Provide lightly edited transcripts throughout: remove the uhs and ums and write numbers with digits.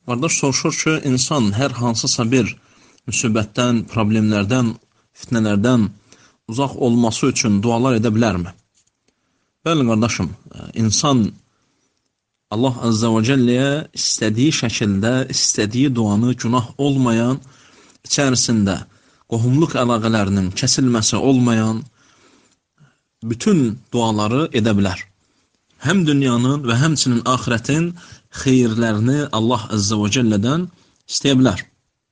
Qardaş soruşur ki, insan hər hansısa bir müsibətdən, problemlərdən, fitnələrdən uzaq olması üçün dualar edə bilərmi? Bəli, qardaşım, insan Allah Azza və Cəlləyə istədiyi şəkildə, istədiyi duanı günah olmayan, içərisində qohumluq əlaqələrinin kəsilməsi olmayan bütün duaları edə bilər. Həm dünyanın və həmçinin axirətin xeyirlərini Allah Azza və Cəllədən istəyə bilər.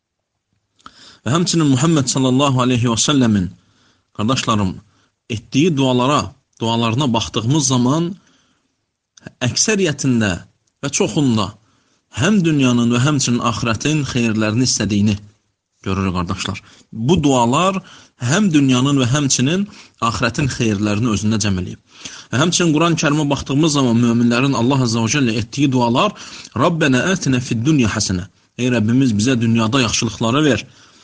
Və həmçinin Muhammed sallallahu aleyhi və səlləmin, qardaşlarım, etdiyi dualarına baxdığımız zaman əksəriyyətində və çoxunda həm dünyanın və həmçinin axirətin xeyirlərini istədiyini görürük, qardaşlar. Bu dualar həm dünyanın və həmçinin axirətin xeyirlərini özündə cəm eləyib. Və həmçinin Quran-ı Kərimə baxdığımız zaman möminlərin Allah Azza və Cəllə etdiyi dualar Rabbənə ətinə fid-dünya həsənə. Ey Rəbbimiz, bizə dünyada yaxşılıqları ver.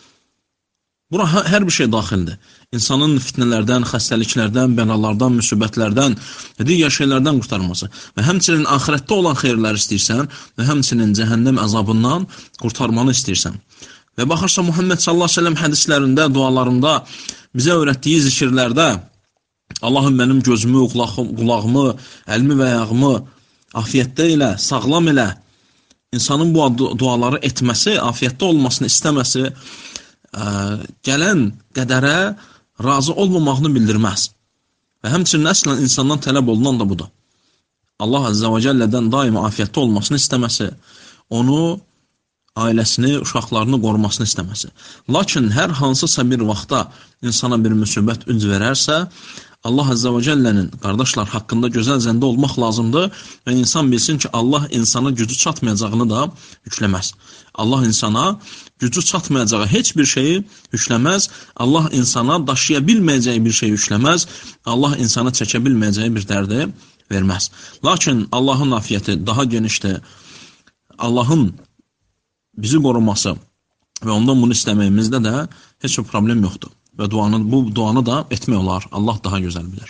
Bura hər bir şey daxildir. İnsanın fitnələrdən, xəstəliklərdən, bəlalardan, müsibətlərdən və digər şeylərdən qurtarması. Və həmçinin axirətdə olan xeyirləri istəyirsən və həmçinin cəhənnəm əzabından qurtarmanı istəyirsən. Və baxırsa Muhammed sallallahu aleyhi ve sellem hədislərində, dualarında, bizə öyrətdiyi zikirlərdə Allahım mənim gözümü, qulağımı, əlimi və ayağımı afiyyətdə elə, sağlam elə. İnsanın bu duaları etməsi, afiyyətdə olmasını istəməsi, gələn qədərə razı olmamağını bildirməz. Və həmçinin əslən insandan tələb olunan da budur. Allah Azza və Cəllədən daima afiyyətdə olmasını istəməsi, onu, ailəsini, uşaqlarını qorumasını istəməsi. Lakin hər hansısa bir vaxtda insana bir müsibət üz verərsə, Allah Azza və Cəllənin qardaşlar haqqında gözəl zəndə olmaq lazımdır və insan bilsin ki, Allah insana gücü çatmayacağını da yükləməz. Allah insana gücü çatmayacağı heç bir şeyi yükləməz. Allah insana daşıya bilməyəcəyi bir şey yükləməz. Allah insana çəkə bilməyəcəyi bir dərdi verməz. Lakin Allahın afiyyəti daha genişdir. Allahın bizi qoruması və ondan bunu istəməyimizdə də heç bir problem yoxdur. Və bu duanı da etmək olar. Allah daha gözəl bilir.